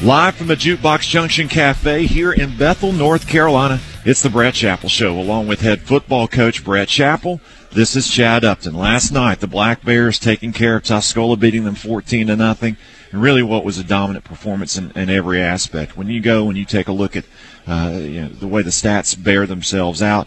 Live from the Jukebox Junction Cafe here in Bethel, North Carolina, it's the Brett Chappell Show, along with head football coach Brett Chappell. This is Chad Upton. Last night, the Black Bears taking care of Tuscola, beating them 14-0, and really what was a dominant performance in every aspect. When you go and you take a look at the way the stats bear themselves out,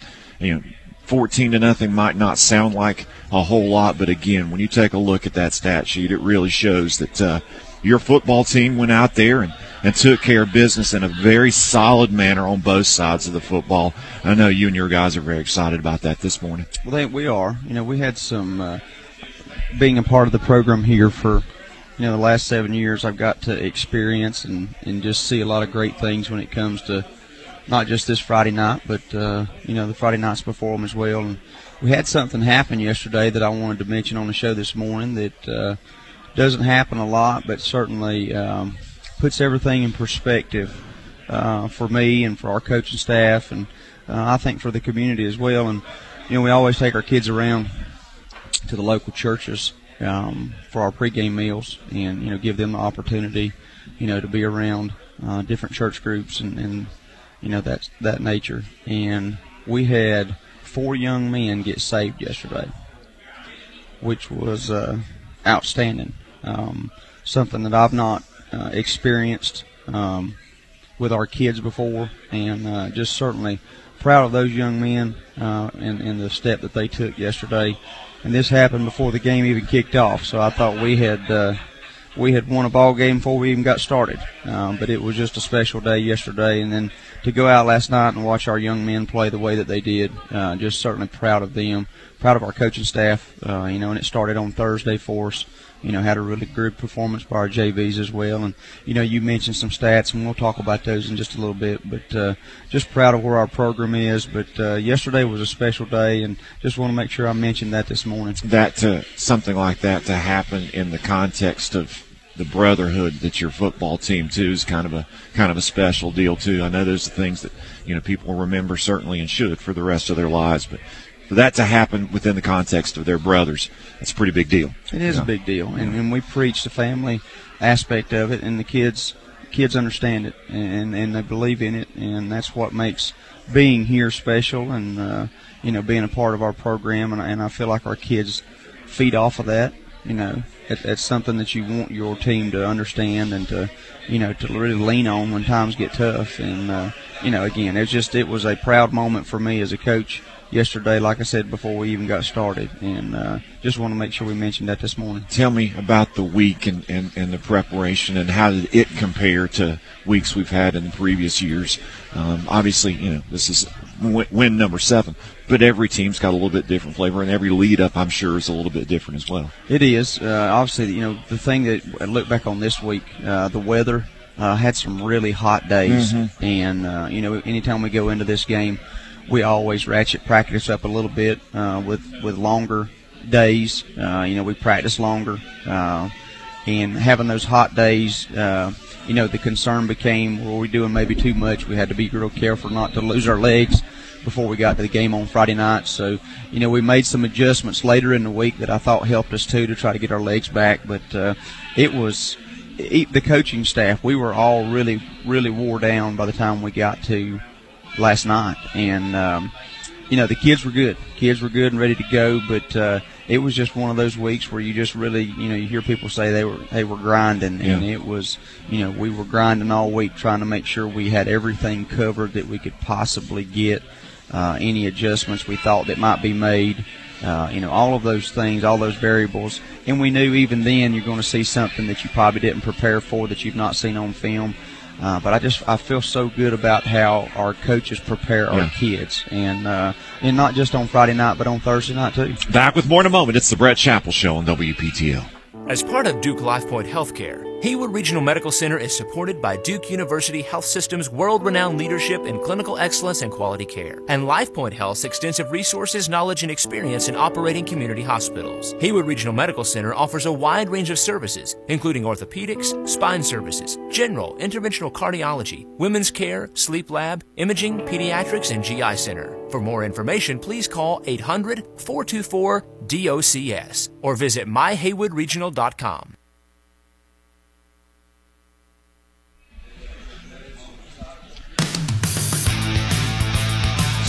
14-0 might not sound like a whole lot, but again, when you take a look at that stat sheet, it really shows that your football team went out there and took care of business in a very solid manner on both sides of the football. I know you and your guys are very excited about that this morning. Well, we are. We had some being a part of the program here for the last 7 years. I've got to experience and just see a lot of great things when it comes to not just this Friday night, but the Friday nights before them as well. And we had something happen yesterday that I wanted to mention on the show this morning that doesn't happen a lot, but certainly puts everything in perspective for me and for our coaching staff, and I think for the community as well. And we always take our kids around to the local churches for our pregame meals, and give them the opportunity, to be around different church groups and that nature. And we had 4 young men get saved yesterday, which was outstanding. Something that I've not experienced with our kids before, and just certainly proud of those young men and the step that they took yesterday. And this happened before the game even kicked off, so I thought we had won a ball game before we even got started. But it was just a special day yesterday, and then to go out last night and watch our young men play the way that they did, just certainly proud of them, proud of our coaching staff, and it started on Thursday for us. Had a really good performance by our JVs as well. And, you mentioned some stats, and we'll talk about those in just a little bit. But just proud of where our program is. But yesterday was a special day, and just want to make sure I mentioned that this morning. Something like that to happen in the context of the brotherhood that your football team, too, is kind of a special deal, too. I know those are things that, people remember certainly and should for the rest of their lives. But for that to happen within the context of their brothers, that's a pretty big deal. It is a big deal, and we preach the family aspect of it, and the kids understand it, and they believe in it, and that's what makes being here special, and being a part of our program, and I feel like our kids feed off of that. It's something that you want your team to understand and to really lean on when times get tough, and again, it was a proud moment for me as a coach yesterday, like I said, before we even got started, and just want to make sure we mentioned that this morning. Tell me about the week and the preparation, and how did it compare to weeks we've had in the previous years? Obviously, this is win number 7, but every team's got a little bit different flavor, and every lead-up, I'm sure, is a little bit different as well. It is. Obviously, the thing that I look back on this week, the weather had some really hot days, and, anytime we go into this game, we always ratchet practice up a little bit with longer days. We practice longer. And having those hot days, the concern became, were we doing maybe too much? We had to be real careful not to lose our legs before we got to the game on Friday night. So, we made some adjustments later in the week that I thought helped us, too, to try to get our legs back. But the coaching staff, we were all really, really wore down by the time we got to last night, and the kids were good and ready to go, but it was just one of those weeks where you just really, you hear people say they were grinding, and it was, we were grinding all week trying to make sure we had everything covered that we could possibly get, any adjustments we thought that might be made, all of those things, all those variables, and we knew even then you're going to see something that you probably didn't prepare for, that you've not seen on film. But I feel so good about how our coaches prepare our kids, and not just on Friday night, but on Thursday night too. Back with more in a moment. It's the Brett Chappell Show on WPTL. As part of Duke LifePoint Healthcare, Haywood Regional Medical Center is supported by Duke University Health System's world-renowned leadership in clinical excellence and quality care, and LifePoint Health's extensive resources, knowledge, and experience in operating community hospitals. Haywood Regional Medical Center offers a wide range of services, including orthopedics, spine services, general, interventional cardiology, women's care, sleep lab, imaging, pediatrics, and GI Center. For more information, please call 800-424-DOCS or visit myhaywoodregional.com.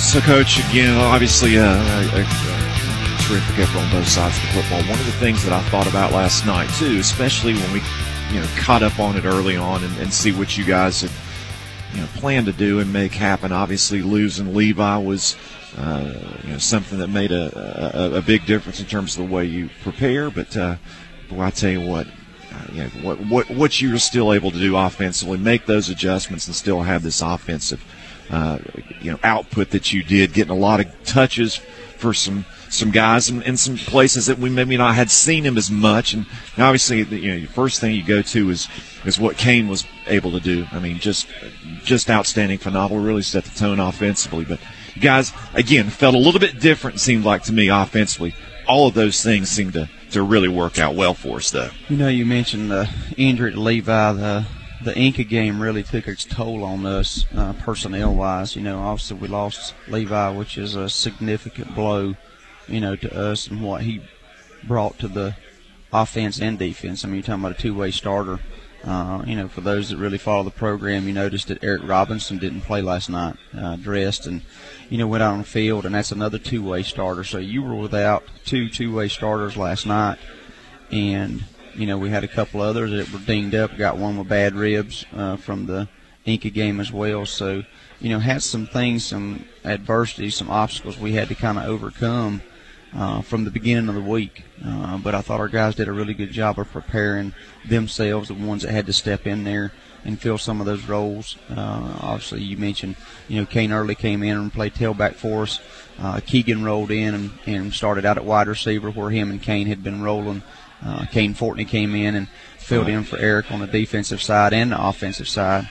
So, Coach, again, obviously a terrific effort on both sides of the football. One of the things that I thought about last night, too, especially when we caught up on it early on and see what you guys had planned to do and make happen. Obviously, losing Levi was something that made a big difference in terms of the way you prepare. But, boy, I tell you what, what you were still able to do offensively, make those adjustments and still have this offensive output that you did, getting a lot of touches for some guys in some places that we maybe not had seen him as much. And obviously, the first thing you go to is what Kane was able to do. I mean, just outstanding, phenomenal, really set the tone offensively. But you guys, again, felt a little bit different, it seemed like to me, offensively. All of those things seemed to really work out well for us, though. You mentioned the injury to Levi. The Inca game really took its toll on us personnel-wise. Obviously we lost Levi, which is a significant blow, to us and what he brought to the offense and defense. I mean, you're talking about a two-way starter. For those that really follow the program, you noticed that Eric Robinson didn't play last night, dressed, and, went out on the field, and that's another two-way starter. So you were without two-way starters last night, and we had a couple others that were dinged up. Got one with bad ribs from the Inca game as well. So, had some things, some adversity, some obstacles we had to kind of overcome from the beginning of the week. But I thought our guys did a really good job of preparing themselves, the ones that had to step in there and fill some of those roles. Obviously, you mentioned, Kane Early came in and played tailback for us. Keegan rolled in and started out at wide receiver where him and Kane had been rolling. Kane Fortney came in and filled in for Eric on the defensive side and the offensive side,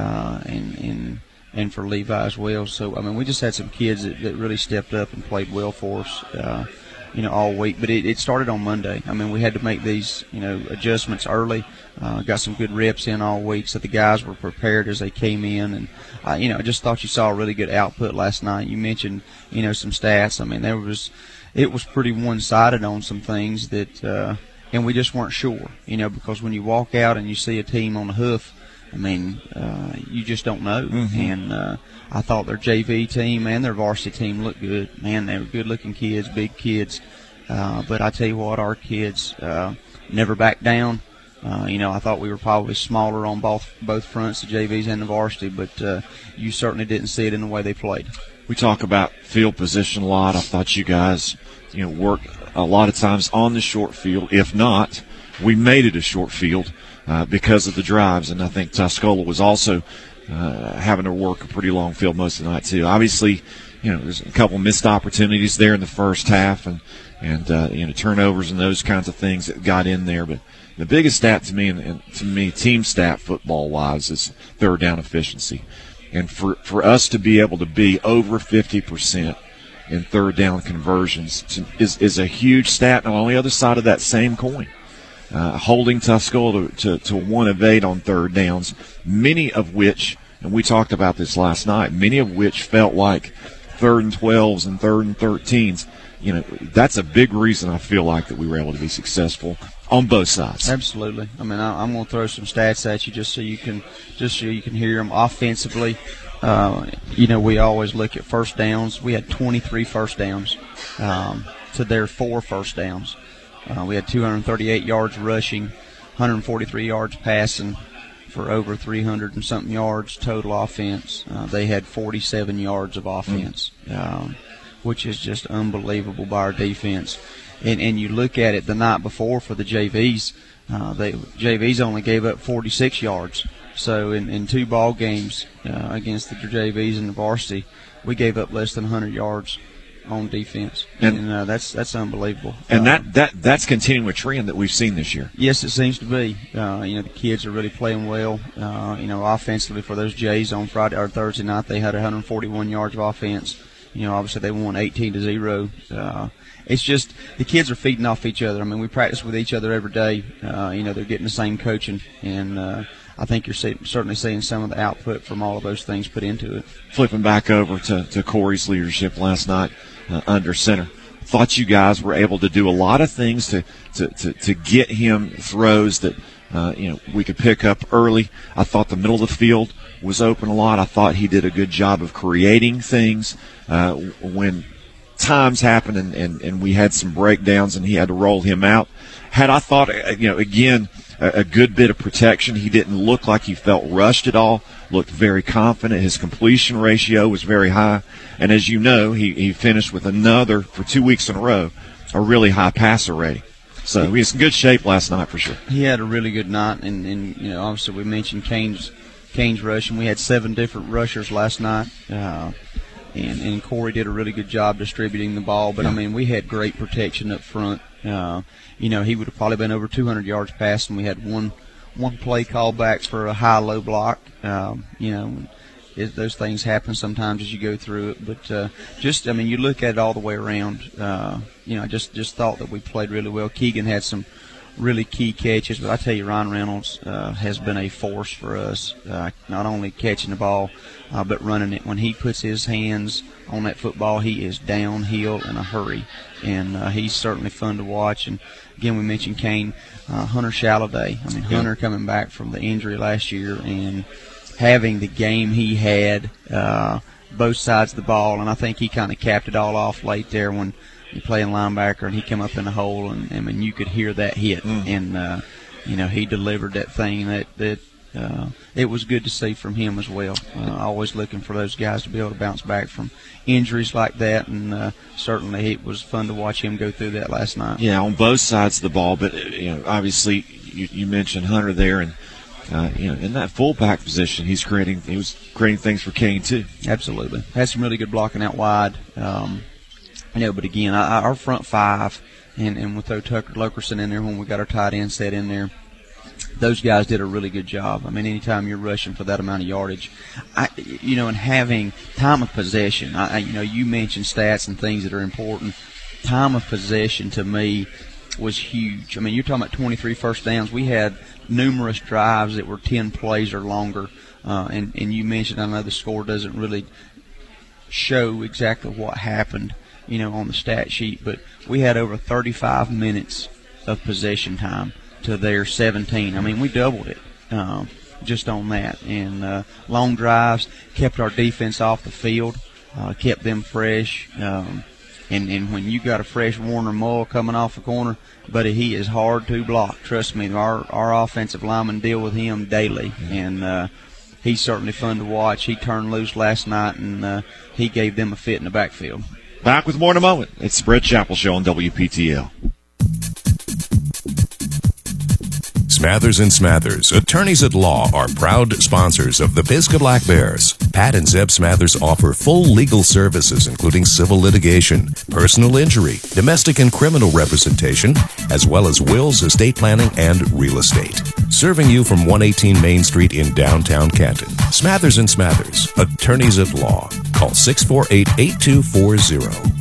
and for Levi as well. So, I mean, we just had some kids that really stepped up and played well for us, all week. But it started on Monday. I mean, we had to make these, adjustments early. Got some good reps in all week, so the guys were prepared as they came in. And, I just thought you saw a really good output last night. You mentioned, some stats. I mean, it was pretty one-sided on some things that and we just weren't sure, because when you walk out and you see a team on the hoof, I mean, you just don't know. Mm-hmm. And I thought their JV team and their varsity team looked good. Man, they were good-looking kids, big kids. But I tell you what, our kids never backed down. I thought we were probably smaller on both fronts, the JVs and the varsity, but you certainly didn't see it in the way they played. We talk about field position a lot. I thought you guys, worked a lot of times on the short field. If not, we made it a short field because of the drives. And I think Tuscola was also having to work a pretty long field most of the night, too. Obviously, there's a couple missed opportunities there in the first half and turnovers and those kinds of things that got in there. But the biggest stat to me, and to me, team stat football-wise, is third down efficiency. And for us to be able to be over 50% in third down conversions is a huge stat. And on the other side of that same coin, holding Tuscola to 1 of 8 on third downs, many of which, and we talked about this last night, many of which felt like 3rd and 12s and 3rd and 13s. That's a big reason I feel like that we were able to be successful on both sides. Absolutely. I mean, I'm going to throw some stats at you just so you can hear them. Offensively, we always look at first downs. We had 23 first downs to their 4 first downs. We had 238 yards rushing, 143 yards passing for over 300 and something yards total offense. They had 47 yards of offense, which is just unbelievable by our defense. And you look at it the night before for the JVs, JVs only gave up 46 yards. So in 2 ball games against the JVs and the varsity, we gave up less than 100 yards on defense, and that's unbelievable. And that's continuing a trend that we've seen this year. Yes, it seems to be. The kids are really playing well. Offensively for those Jays on Friday or Thursday night, they had 141 yards of offense. Obviously they won 18-0. It's just the kids are feeding off each other. I mean, we practice with each other every day. They're getting the same coaching, and I think you're certainly seeing some of the output from all of those things put into it. Flipping back over to Corey's leadership last night under center, thought you guys were able to do a lot of things to get him throws that we could pick up early. I thought the middle of the field was open a lot. I thought he did a good job of creating things when times happened and we had some breakdowns and he had to roll him out. Had I thought, again, a good bit of protection. He didn't look like he felt rushed at all, looked very confident. His completion ratio was very high. And as you know, he finished with another, for 2 weeks in a row, a really high passer rating. So he was in good shape last night for sure. He had a really good night, and obviously we mentioned Kane's rushing. We had 7 different rushers last night, and Corey did a really good job distributing the ball. But, we had great protection up front. He would have probably been over 200 yards passing. We had one play call back for a high-low block. Those things happen sometimes as you go through it. But you look at it all the way around. I just thought that we played really well. Keegan had some really key catches, but I tell you, Ryan Reynolds has been a force for us, not only catching the ball, but running it. When he puts his hands on that football, he is downhill in a hurry, and he's certainly fun to watch. And again, we mentioned Kane, Hunter Shalloday. Hunter coming back from the injury last year and having the game he had, both sides of the ball, and I think he kind of capped it all off late there when you playing linebacker and he came up in the hole, and you could hear that hit, and he delivered that thing that it was good to see from him as well. Always looking for those guys to be able to bounce back from injuries like that, and certainly it was fun to watch him go through that last night. Yeah, on both sides of the ball, but obviously you mentioned Hunter there, and in that fullback position, he was creating things for Kane too. Absolutely, had some really good blocking out wide. But again, our front five, and we'll throw Tucker Lokerson in there when we got our tight end set in there. Those guys did a really good job. Anytime you're rushing for that amount of yardage, and having time of possession. You mentioned stats and things that are important. Time of possession to me was huge. You're talking about 23 first downs. We had numerous drives that were 10 plays or longer. And you mentioned, I know the score doesn't really show exactly what happened, on the stat sheet, but we had over 35 minutes of possession time to their 17. We doubled it just on that. And long drives kept our defense off the field, kept them fresh. And when you got a fresh Warner Mull coming off the corner, buddy, he is hard to block. Trust me, our offensive linemen deal with him daily, and he's certainly fun to watch. He turned loose last night, and he gave them a fit in the backfield. Back with more in a moment. It's the Brett Chappell Show on WPTL. Smathers and Smathers, attorneys at law, are proud sponsors of the Pisgah Black Bears. Pat and Zeb Smathers offer full legal services, including civil litigation, personal injury, domestic and criminal representation, as well as wills, estate planning, and real estate. Serving you from 118 Main Street in downtown Canton. Smathers and Smathers, attorneys at law. Call 648-8240.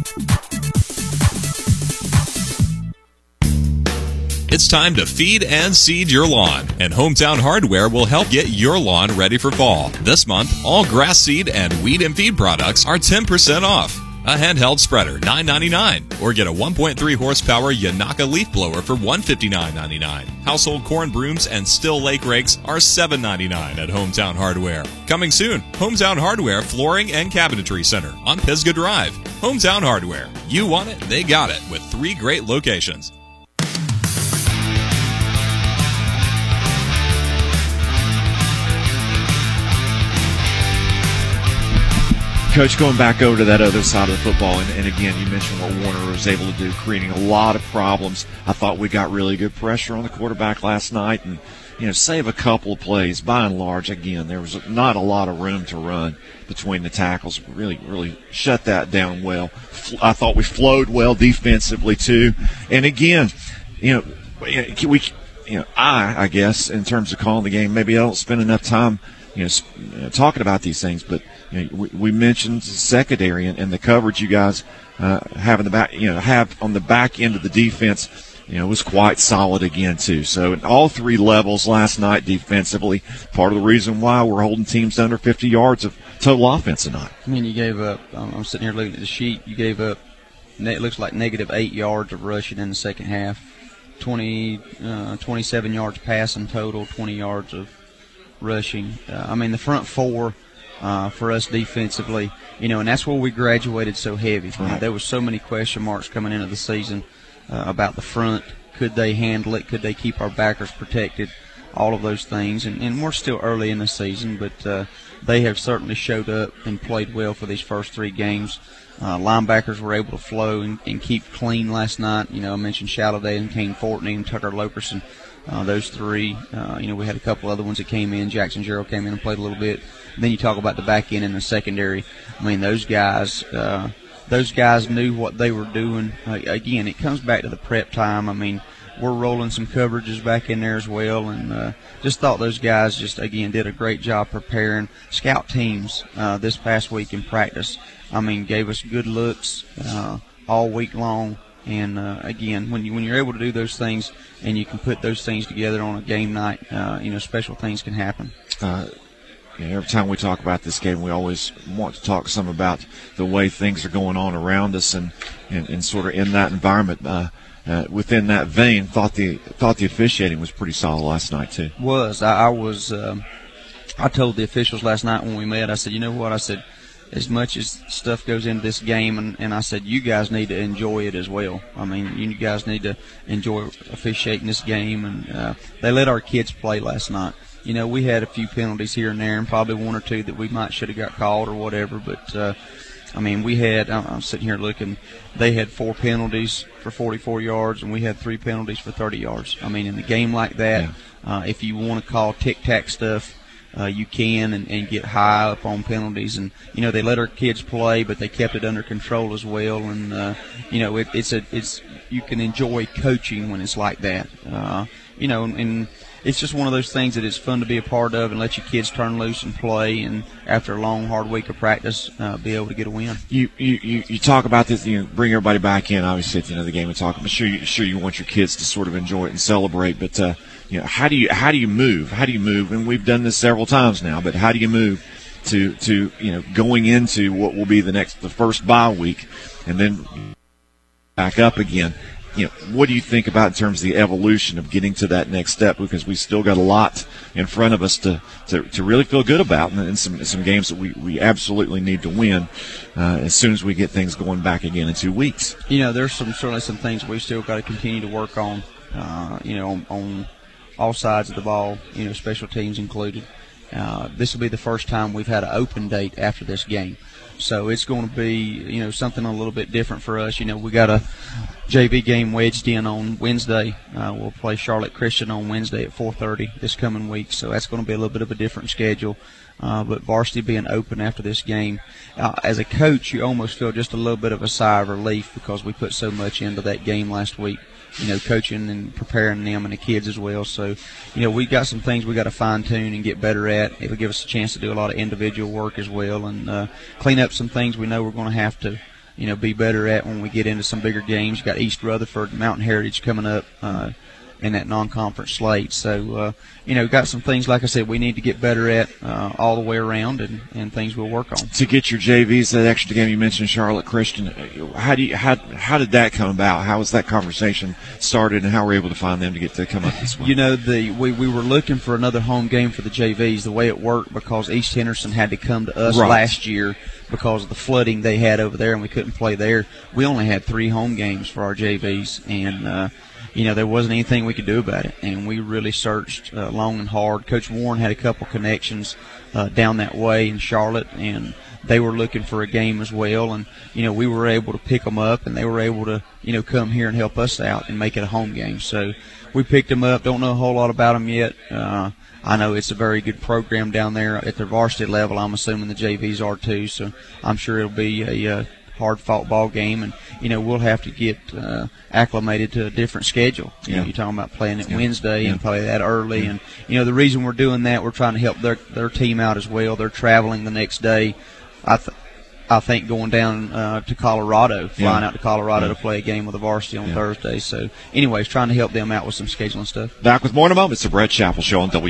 It's time to feed and seed your lawn, and Hometown Hardware will help get your lawn ready for fall. This month, all grass seed and weed and feed products are 10% off. A handheld spreader, $9.99, or get a 1.3 horsepower Yanaka leaf blower for $159.99. Household corn brooms and Still Lake rakes are $7.99 at Hometown Hardware. Coming soon, Hometown Hardware Flooring and Cabinetry Center on Pisgah Drive. Hometown Hardware. You want it, they got it, with 3 great locations. Coach, going back over to that other side of the football, and again, you mentioned what Warner was able to do, creating a lot of problems. I thought we got really good pressure on the quarterback last night, and save a couple of plays. By and large, again, there was not a lot of room to run between the tackles. Really shut that down well. I thought we flowed well defensively too, and again, I guess in terms of calling the game, maybe I don't spend enough time talking about these things, but we mentioned secondary and the coverage you guys have in the back, have on the back end of the defense, was quite solid again too. So at all 3 levels last night defensively, part of the reason why we're holding teams to under 50 yards of total offense tonight. You gave up. I'm sitting here looking at the sheet. You gave up. It looks like -8 yards of rushing in the second half. 27 yards passing total, 20 yards of rushing. The front four for us defensively, and that's where we graduated so heavy. Right. There was so many question marks coming into the season about the front. Could they handle it? Could they keep our backers protected? All of those things. And we're still early in the season, but they have certainly showed up and played well for these first 3 games. Linebackers were able to flow and keep clean last night. I mentioned Shalloday and Kane Fortney and Tucker Lokerson. Those 3. We had a couple other ones that came in. Jackson Gerald came in and played a little bit. And then you talk about the back end and the secondary. Those guys knew what they were doing. Again, it comes back to the prep time. We're rolling some coverages back in there as well, and just thought those guys again did a great job preparing. Scout teams this past week in practice, gave us good looks all week long. And again, when you're able to do those things and you can put those things together on a game night, special things can happen. Every time we talk about this game, we always want to talk some about the way things are going on around us and sort of in that environment. Within that vein, thought the officiating was pretty solid last night too. I told the officials last night when we met, I said, you know what? I said, as much as stuff goes into this game, and I said, you guys need to enjoy it as well. You guys need to enjoy officiating this game, and they let our kids play last night. We had a few penalties here and there, and probably 1 or 2 that we might should have got called or whatever, but we had, I'm sitting here looking, they had 4 penalties for 44 yards, and we had 3 penalties for 30 yards. In a game like that, if you want to call tic-tac stuff, you can and get high up on penalties. And, they let our kids play, but they kept it under control as well. And, you can enjoy coaching when it's like that. And it's just one of those things that it's fun to be a part of and let your kids turn loose and play, and after a long, hard week of practice, be able to get a win. You talk about this, bring everybody back in, obviously, at the end of the game and talk. I'm sure you want your kids to sort of enjoy it and celebrate, but how do you move? How do you move? And we've done this several times now, but how do you move to going into what will be the first bye week and then back up again? What do you think about in terms of the evolution of getting to that next step? Because we still got a lot in front of us to really feel good about, and some games that we absolutely need to win as soon as we get things going back again in 2 weeks. There's certainly some things we still got to continue to work on, on all sides of the ball, special teams included. This will be the first time we've had an open date after this game. So it's going to be, something a little bit different for us. We got a JV game wedged in on Wednesday. We'll play Charlotte Christian on Wednesday at 4:30 this coming week. So that's going to be a little bit of a different schedule. But varsity being open after this game, as a coach, you almost feel just a little bit of a sigh of relief because we put so much into that game last week. Coaching and preparing them and the kids as well. So, we got some things we got to fine-tune and get better at. It'll give us a chance to do a lot of individual work as well and clean up some things we know we're going to have to, be better at when we get into some bigger games. You got East Rutherford, Mountain Heritage coming up in that non-conference slate. So, got some things, like I said, we need to get better at all the way around and things we'll work on. To get your JVs, that extra game you mentioned, Charlotte Christian, how did that come about? How was that conversation started, and how were we able to find them to come up this way? We were looking for another home game for the JVs. The way it worked, because East Henderson had to come to us last year because of the flooding they had over there, and we couldn't play there. We only had 3 home games for our JVs, and there wasn't anything we could do about it, and we really searched long and hard. Coach Warren had a couple connections down that way in Charlotte, and they were looking for a game as well, and we were able to pick them up, and they were able to come here and help us out and make it a home game. So we picked them up. Don't know a whole lot about them yet. I know it's a very good program down there at the varsity level. I'm assuming the JVs are too, so I'm sure it'll be a hard-fought ball game, and we'll have to get acclimated to a different schedule. You're talking about playing it Wednesday and play that early, and the reason we're doing that, we're trying to help their team out as well. They're traveling the next day. I think going down to Colorado, flying out to Colorado to play a game with the varsity on Thursday. So, anyways, trying to help them out with some scheduling stuff. Back with more in a moment. It's the Brett Chappell Show on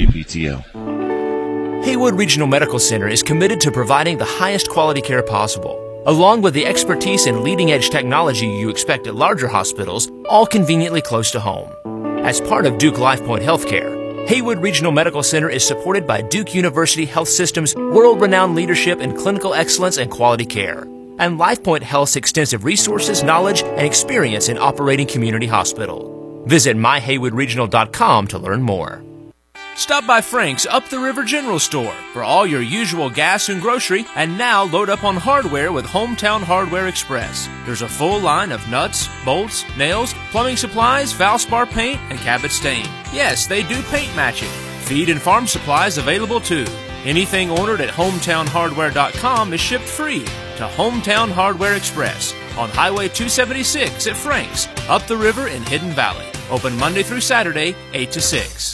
WPTO. Haywood Regional Medical Center is committed to providing the highest quality care possible, along with the expertise and leading-edge technology you expect at larger hospitals, all conveniently close to home. As part of Duke LifePoint Healthcare, Haywood Regional Medical Center is supported by Duke University Health System's world-renowned leadership in clinical excellence and quality care, and LifePoint Health's extensive resources, knowledge, and experience in operating community hospital. Visit myhaywoodregional.com to learn more. Stop by Frank's Up the River General Store for all your usual gas and grocery, and now load up on hardware with Hometown Hardware Express. There's a full line of nuts, bolts, nails, plumbing supplies, Valspar paint, and Cabot stain. Yes, they do paint matching. Feed and farm supplies available too. Anything ordered at hometownhardware.com is shipped free to Hometown Hardware Express on Highway 276 at Frank's, up the river in Hidden Valley. Open Monday through Saturday, 8 to 6.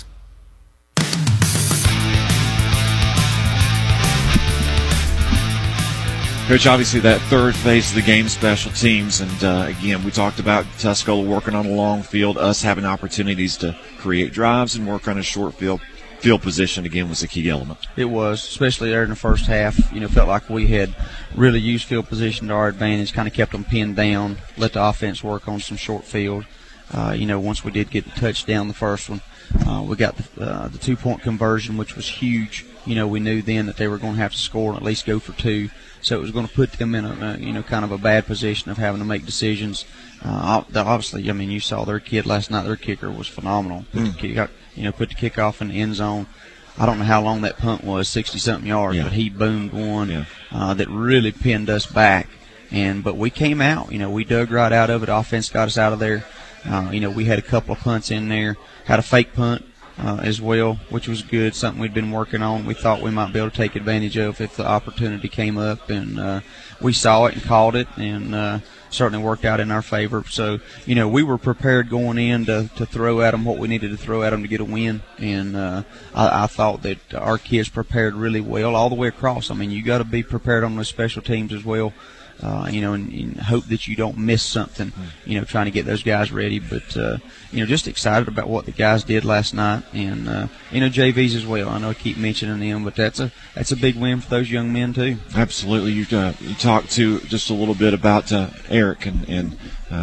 Coach, obviously that third phase of the game, special teams, and again, we talked about Tuscola working on a long field, us having opportunities to create drives and work on a short field position, again, was a key element. It was, especially there in the first half. Felt like we had really used field position to our advantage, kind of kept them pinned down, let the offense work on some short field. Once we did get the touchdown, the first one, we got the 2-point conversion, which was huge. We knew then that they were going to have to score and at least go for two. So it was going to put them in a kind of a bad position of having to make decisions. Obviously, you saw their kid last night. Their kicker was phenomenal. Put the kickoff in the end zone. I don't know how long that punt was, 60-something yards, but he boomed one that really pinned us back. But we came out. We dug right out of it. Offense got us out of there. We had a couple of punts in there. Had a fake punt as well, which was good, something we'd been working on. We thought we might be able to take advantage of if the opportunity came up, and we saw it and called it, and certainly worked out in our favor. So, we were prepared going in to throw at them what we needed to throw at them to get a win, and I thought that our kids prepared really well all the way across. You got to be prepared on those special teams as well. And hope that you don't miss something, trying to get those guys ready. But, just excited about what the guys did last night, and, JVs as well. I know I keep mentioning them, but that's a big win for those young men too. Absolutely. You talked to just a little bit about Eric and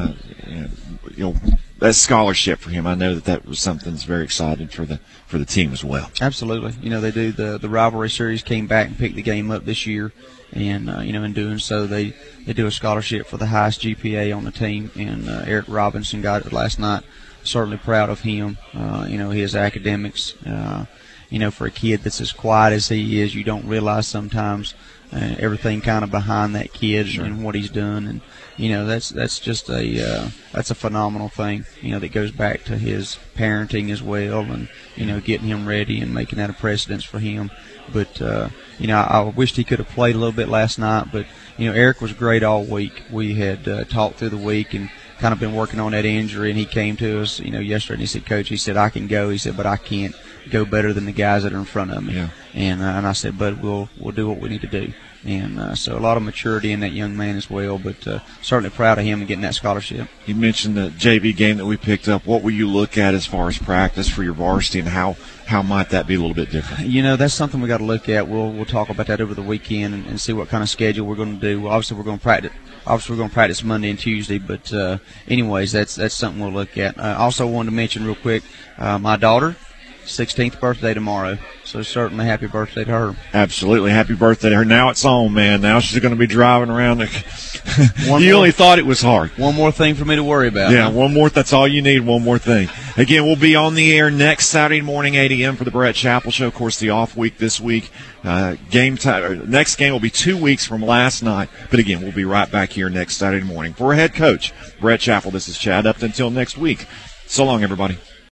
that scholarship for him. I know that was something that's very exciting for the team as well. Absolutely. They do the rivalry series, came back and picked the game up this year. And, in doing so, they do a scholarship for the highest GPA on the team. And Eric Robinson got it last night. Certainly proud of him. His academics, for a kid that's as quiet as he is, you don't realize sometimes everything kind of behind that kid and what he's done. And, that's just that's a phenomenal thing, that goes back to his parenting as well, and, getting him ready and making that a precedence for him. But, I wished he could have played a little bit last night. But, Eric was great all week. We had talked through the week and kind of been working on that injury, and he came to us, yesterday, and he said, Coach, he said, I can go. He said, but I can't go better than the guys that are in front of me. Yeah. And I said, Bud, we'll do what we need to do. And so a lot of maturity in that young man as well, but certainly proud of him and getting that scholarship. You mentioned the JV game that we picked up. What will you look at as far as practice for your varsity, and how might that be a little bit different? That's something we got to look at. We'll talk about that over the weekend and see what kind of schedule we're going to do. Obviously, we're going to practice Monday and Tuesday, but anyways, that's something we'll look at. I also wanted to mention real quick, my daughter, 16th birthday tomorrow, so certainly happy birthday to her. Absolutely, happy birthday to her. Now it's on, man. Now she's going to be driving around. You only thought it was hard. One more thing for me to worry about. Yeah, one more. That's all you need, one more thing. Again, we'll be on the air next Saturday morning, 8 a.m. for the Brett Chappell Show. Of course, the off week this week. Game time. Next game will be 2 weeks from last night. But again, we'll be right back here next Saturday morning. For head coach Brett Chappell, this is Chad Upton. Until next week. So long, everybody.